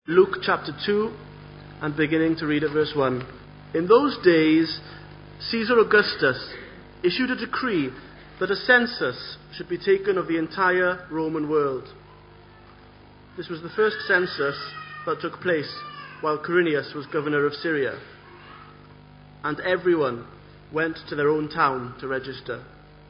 Luke chapter 2 and beginning to read at verse 1. In those days, Caesar Augustus issued a decree that a census should be taken of the entire Roman world. This was the first census that took place while Quirinius was governor of Syria, and everyone went to their own town to register.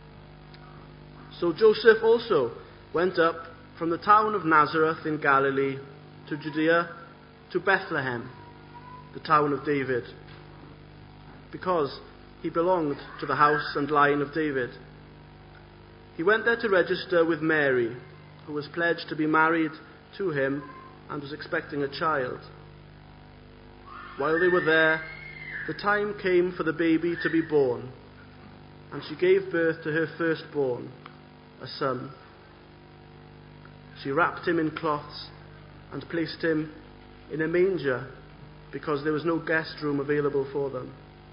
So Joseph also went up from the town of Nazareth in Galilee to Judea, to Bethlehem, the town of David, because he belonged to the house and line of David. He went there to register with Mary, who was pledged to be married to him and was expecting a child. While they were there, the time came for the baby to be born, and she gave birth to her firstborn, a son. She wrapped him in cloths and placed him in a manger because there was no guest room available for them.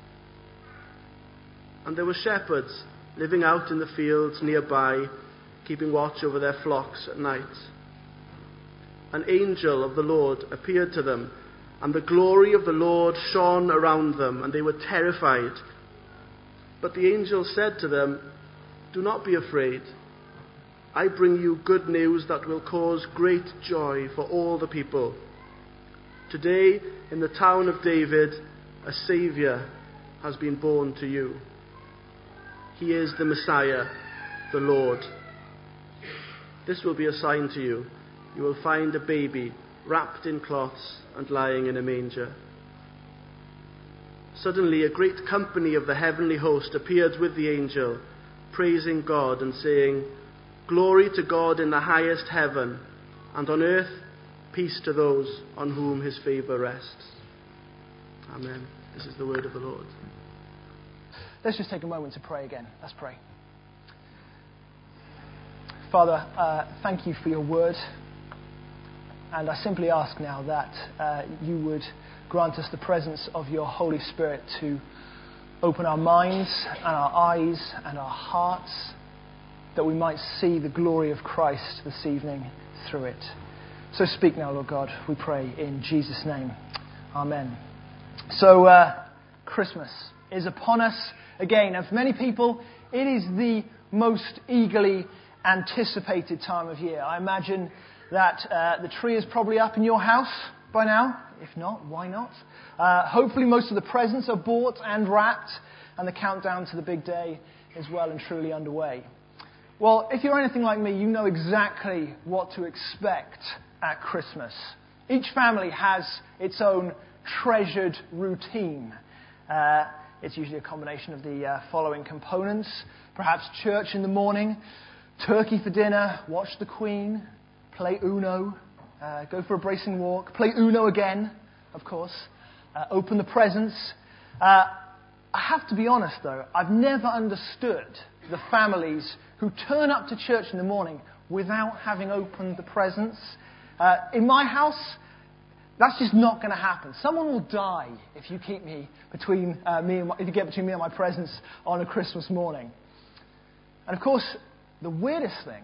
And there were shepherds living out in the fields nearby, keeping watch over their flocks at night. An angel of the Lord appeared to them, and the glory of the Lord shone around them, and they were terrified. But the angel said to them, "Do not be afraid. I bring you good news that will cause great joy for all the people. Today, in the town of David, a Saviour has been born to you. He is the Messiah, the Lord. This will be a sign to you. You will find a baby wrapped in cloths and lying in a manger." Suddenly, a great company of the heavenly host appeared with the angel, praising God and saying, "Glory to God in the highest heaven, and on earth peace to those on whom his favour rests." Amen. This is the word of the Lord. Let's just take a moment to pray again. Let's pray. Father, thank you for your word. And I simply ask now that you would grant us the presence of your Holy Spirit to open our minds and our eyes and our hearts, that we might see the glory of Christ this evening through it. So speak now, Lord God, we pray in Jesus' name. Amen. So Christmas is upon us again, and for many people it is the most eagerly anticipated time of year. I imagine that the tree is probably up in your house by now. If not, why not? Hopefully most of the presents are bought and wrapped, and the countdown to the big day is well and truly underway. Well, if you're anything like me, you know exactly what to expect at Christmas. Each family has its own treasured routine. It's usually a combination of the following components. Perhaps church in the morning, turkey for dinner, watch the Queen, play Uno, go for a bracing walk, play Uno again, of course, open the presents. I have to be honest, though, I've never understood the families who turn up to church in the morning without having opened the presents. In my house, that's just not going to happen. Someone will die if you keep me between if you get between me and my presents on a Christmas morning. And of course, the weirdest thing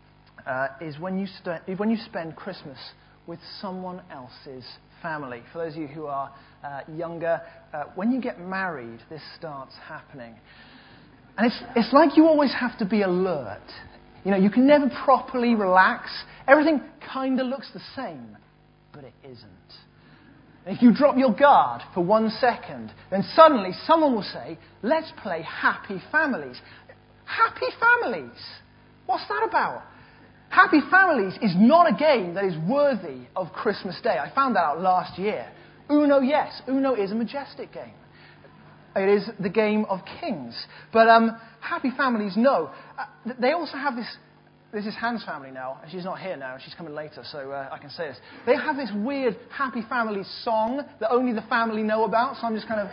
is when you spend Christmas with someone else's family. For those of you who are younger, when you get married, this starts happening. And it's like you always have to be alert. You know, you can never properly relax. Everything kind of looks the same, but it isn't. And if you drop your guard for 1 second, then suddenly someone will say, "Let's play Happy Families." Happy Families? What's that about? Happy Families is not a game that is worthy of Christmas Day. I found that out last year. Uno, yes. Uno is a majestic game. It is the game of kings. But Happy Families, no. They also have this. This is Hannah's family now, and she's not here now. She's coming later, so I can say this. They have this weird Happy Families song that only the family know about, so I'm just kind of...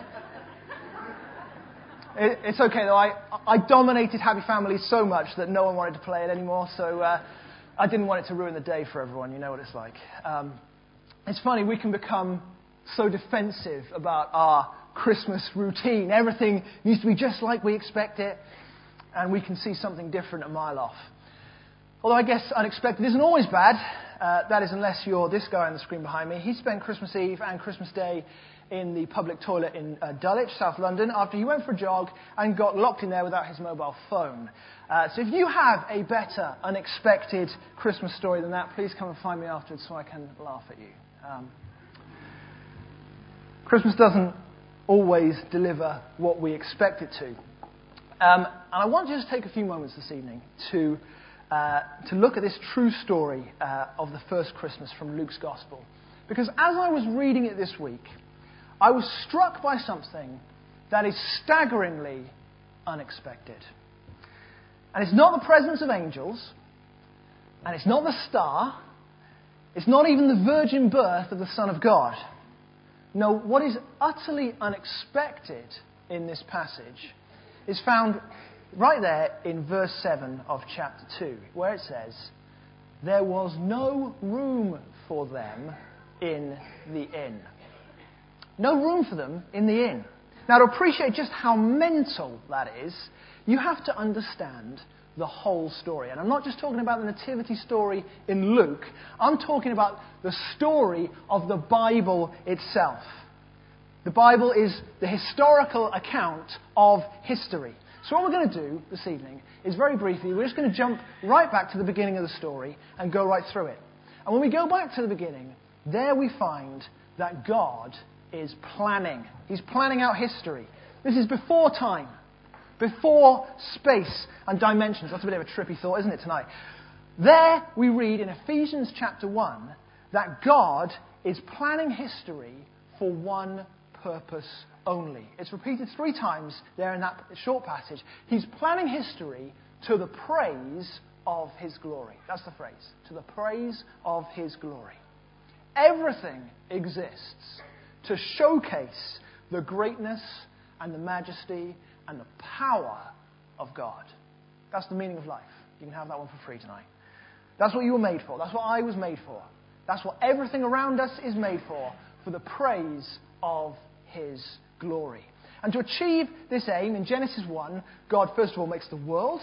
It's okay, though. I dominated Happy Families so much that no one wanted to play it anymore, so I didn't want it to ruin the day for everyone. You know what it's like. It's funny, we can become so defensive about our Christmas routine. Everything needs to be just like we expect it, and we can see something different a mile off. Although I guess unexpected isn't always bad. that is unless you're this guy on the screen behind me, he spent Christmas Eve and Christmas Day in the public toilet in Dulwich, South London, after he went for a jog and got locked in there without his mobile phone. So if you have a better unexpected Christmas story than that, please come and find me afterwards so I can laugh at you. Christmas doesn't always deliver what we expect it to. And I want to just take a few moments this evening to look at this true story of the first Christmas from Luke's Gospel. Because as I was reading it this week, I was struck by something that is staggeringly unexpected. And it's not the presence of angels, and it's not the star, it's not even the virgin birth of the Son of God. No, what is utterly unexpected in this passage is found right there in verse 7 of chapter 2, where it says, "There was no room for them in the inn." No room for them in the inn. Now, to appreciate just how mental that is, you have to understand the whole story. And I'm not just talking about the nativity story in Luke. I'm talking about the story of the Bible itself. The Bible is the historical account of history. So what we're going to do this evening is very briefly, we're just going to jump right back to the beginning of the story and go right through it. And when we go back to the beginning, there we find that God is planning. He's planning out history. This is before time, before space and dimensions. That's a bit of a trippy thought, isn't it, tonight? There we read in Ephesians chapter 1 that God is planning history for one purpose only. It's repeated 3 times there in that short passage. He's planning history to the praise of His glory. That's the phrase. To the praise of His glory. Everything exists to showcase the greatness and the majesty and the power of God. That's the meaning of life. You can have that one for free tonight. That's what you were made for. That's what I was made for. That's what everything around us is made for the praise of His glory. And to achieve this aim, in Genesis 1, God first of all makes the world,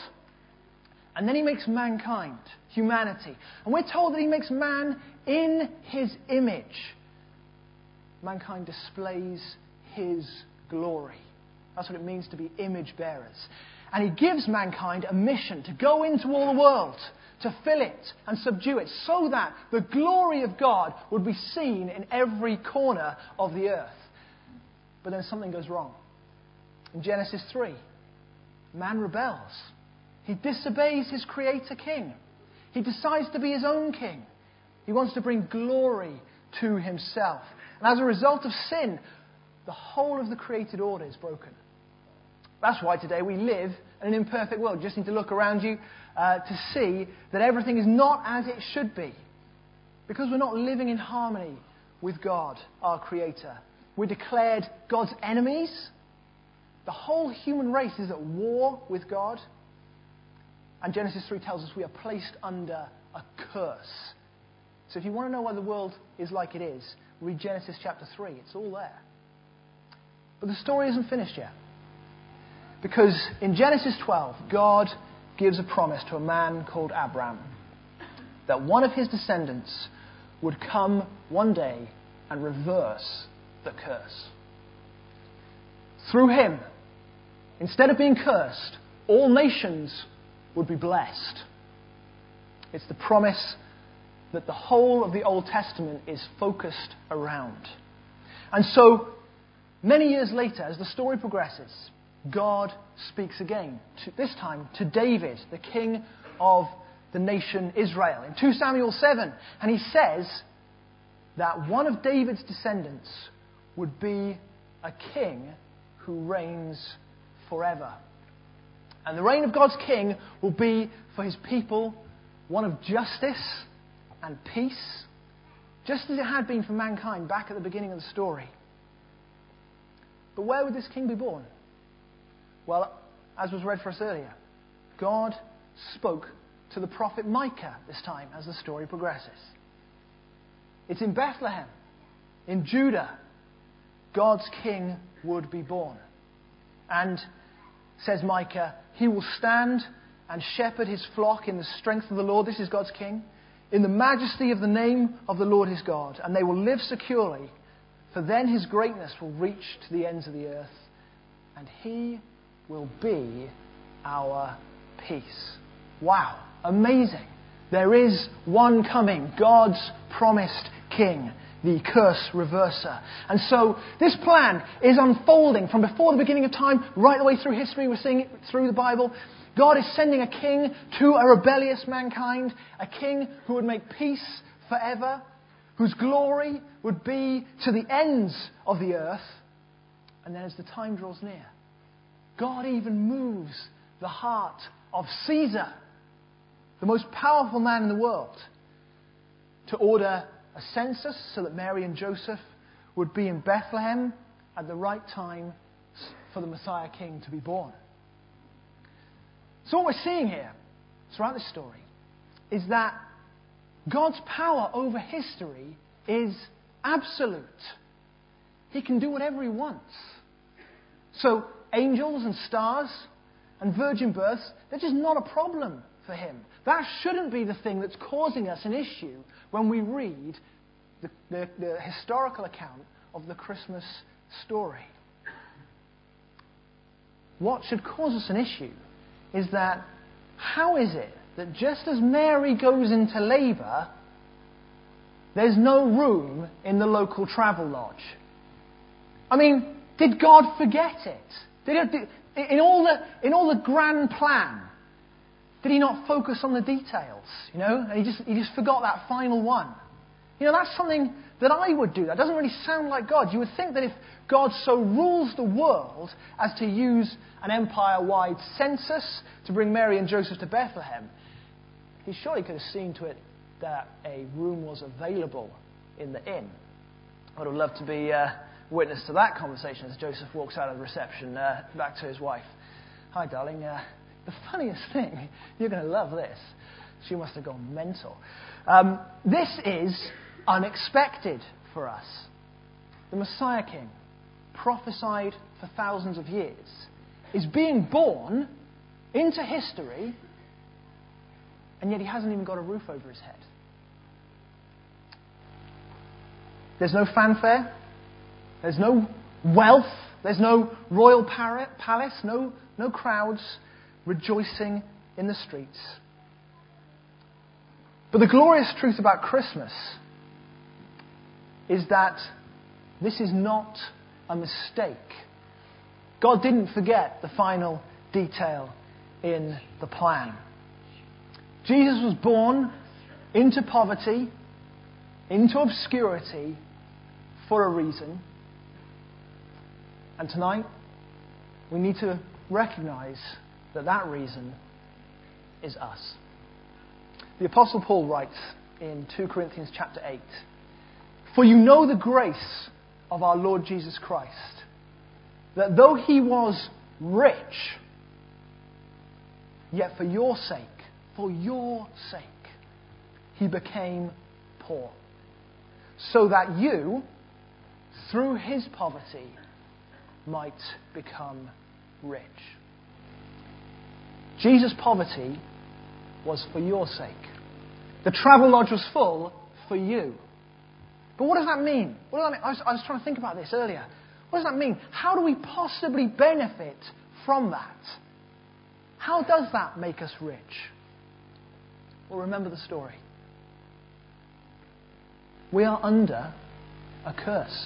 and then He makes mankind, humanity. And we're told that He makes man in His image. Mankind displays His glory. That's what it means to be image bearers. And He gives mankind a mission to go into all the world, to fill it and subdue it, so that the glory of God would be seen in every corner of the earth. But then something goes wrong. In Genesis 3, man rebels. He disobeys his Creator King. He decides to be his own king. He wants to bring glory to himself. And as a result of sin, the whole of the created order is broken. That's why today we live in an imperfect world. You just need to look around you to see that everything is not as it should be. Because we're not living in harmony with God, our Creator. We're declared God's enemies. The whole human race is at war with God. And Genesis 3 tells us we are placed under a curse. So if you want to know why the world is like it is, read Genesis chapter 3. It's all there. But the story isn't finished yet. Because in Genesis 12, God gives a promise to a man called Abram that one of his descendants would come one day and reverse the curse. Through him, instead of being cursed, all nations would be blessed. It's the promise that the whole of the Old Testament is focused around. And so, many years later, as the story progresses, God speaks again, this time to David, the king of the nation Israel, in 2 Samuel 7. And he says that one of David's descendants would be a king who reigns forever. And the reign of God's king will be for his people one of justice and peace, just as it had been for mankind back at the beginning of the story. But where would this king be born? Well, as was read for us earlier, God spoke to the prophet Micah this time as the story progresses. It's in Bethlehem, in Judah, God's king would be born. And, says Micah, he will stand and shepherd his flock in the strength of the Lord. This is God's king. in the majesty of the name of the Lord his God, and they will live securely, for then his greatness will reach to the ends of the earth, and he will be our peace. Wow, amazing. There is one coming, God's promised king, the curse reverser. And so this plan is unfolding from before the beginning of time, right the way through history. We're seeing it through the Bible. God is sending a king to a rebellious mankind, a king who would make peace forever, whose glory would be to the ends of the earth. And then as the time draws near, God even moves the heart of Caesar, the most powerful man in the world, to order a census so that Mary and Joseph would be in Bethlehem at the right time for the Messiah King to be born. So what we're seeing here throughout this story is that God's power over history is absolute. He can do whatever he wants. So angels and stars and virgin births, they're just not a problem for him. That shouldn't be the thing that's causing us an issue when we read the historical account of the Christmas story. What should cause us an issue is that how is it that just as Mary goes into labour, there's no room in the local travel lodge? I mean, did God forget it? In all the grand plan, did he not focus on the details? And he just forgot that final one. That's something that I would do. That doesn't really sound like God. You would think that if God so rules the world as to use an empire-wide census to bring Mary and Joseph to Bethlehem, he surely could have seen to it that a room was available in the inn. I would have loved to be witness to that conversation as Joseph walks out of the reception back to his wife. Hi, darling. The funniest thing, you're going to love this. She must have gone mental. This is unexpected for us. The Messiah King, prophesied for thousands of years, is being born into history, and yet he hasn't even got a roof over his head. There's no fanfare. There's no wealth. There's no royal palace. No crowds rejoicing in the streets. But the glorious truth about Christmas is that this is not a mistake. God didn't forget the final detail in the plan. Jesus was born into poverty, into obscurity, for a reason. And tonight, we need to recognize that reason is us. The Apostle Paul writes in 2 Corinthians chapter 8, "For you know the grace of our Lord Jesus Christ, that though he was rich, yet for your sake, he became poor, so that you, through his poverty, might become rich." Jesus' poverty was for your sake. The travel lodge was full for you. But what does that mean? I was trying to think about this earlier. What does that mean? How do we possibly benefit from that? How does that make us rich? Well, remember the story. We are under a curse.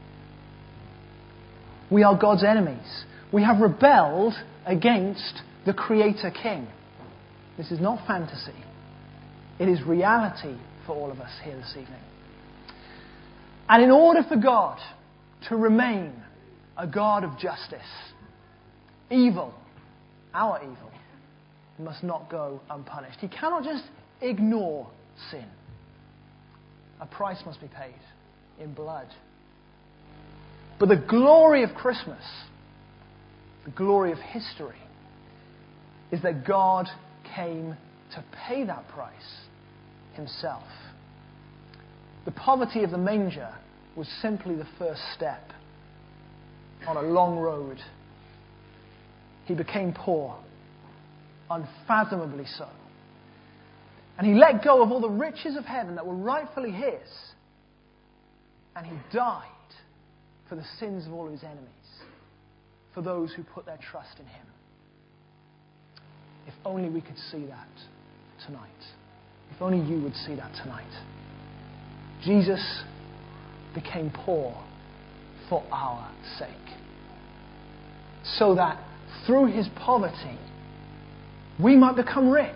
We are God's enemies. We have rebelled against the Creator King. This is not fantasy. It is reality for all of us here this evening. And in order for God to remain a God of justice, evil, our evil, must not go unpunished. He cannot just ignore sin. A price must be paid in blood. But the glory of Christmas, the glory of history, is that God came to pay that price himself. The poverty of the manger was simply the first step on a long road. He became poor, unfathomably so. And he let go of all the riches of heaven that were rightfully his. And he died for the sins of all of his enemies, for those who put their trust in him. If only we could see that tonight. If only you would see that tonight. Jesus became poor for our sake, so that through his poverty we might become rich.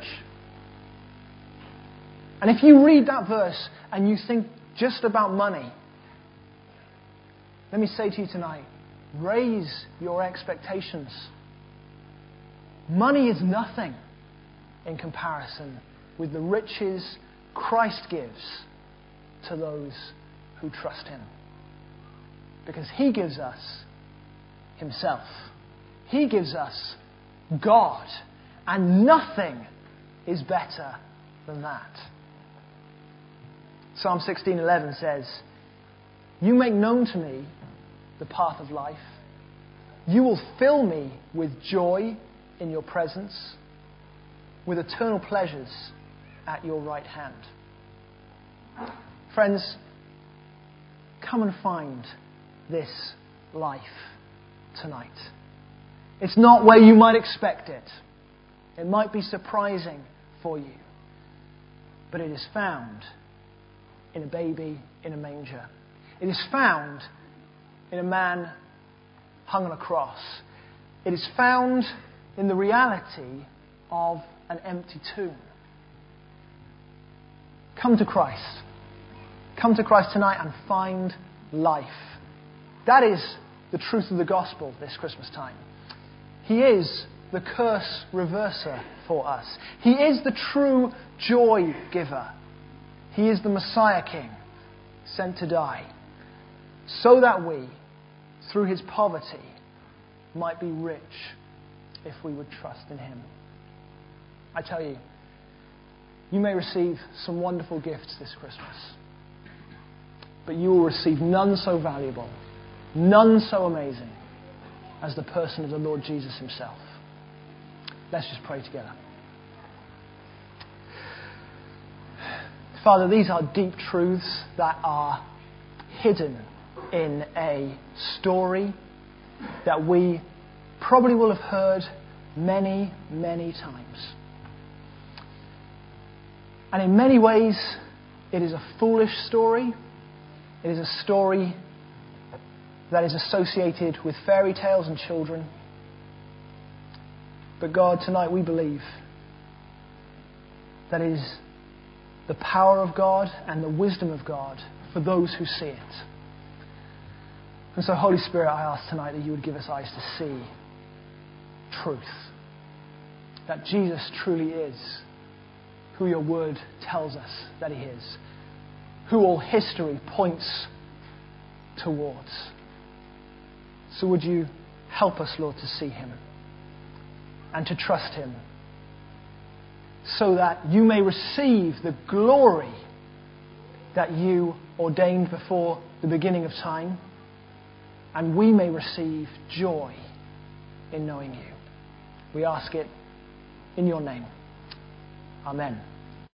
And if you read that verse and you think just about money, let me say to you tonight, raise your expectations. Money is nothing in comparison with the riches Christ gives to those who trust him. Because he gives us himself. He gives us God. And nothing is better than that. Psalm 16:11 says, "You make known to me the path of life. You will fill me with joy in your presence, with eternal pleasures at your right hand." Friends, come and find this life tonight. It's not where you might expect it. It might be surprising for you. But it is found in a baby in a manger. It is found in a man hung on a cross. It is found in the reality of an empty tomb. Come to Christ. Come to Christ tonight and find life. That is the truth of the gospel this Christmas time. He is the curse reverser for us. He is the true joy giver. He is the Messiah King sent to die, so that we, through his poverty, might be rich if we would trust in him. I tell you, you may receive some wonderful gifts this Christmas, but you will receive none so valuable, none so amazing as the person of the Lord Jesus himself. Let's just pray together. Father, these are deep truths that are hidden in a story that we probably will have heard many, many times. And in many ways, it is a foolish story. It is a story that is associated with fairy tales and children. But God, tonight we believe that it is the power of God and the wisdom of God for those who see it. And so, Holy Spirit, I ask tonight that you would give us eyes to see truth. That Jesus truly is who your word tells us that he is. Who all history points towards. So would you help us, Lord, to see him and to trust him, so that you may receive the glory that you ordained before the beginning of time, and we may receive joy in knowing you. We ask it in your name. Amen.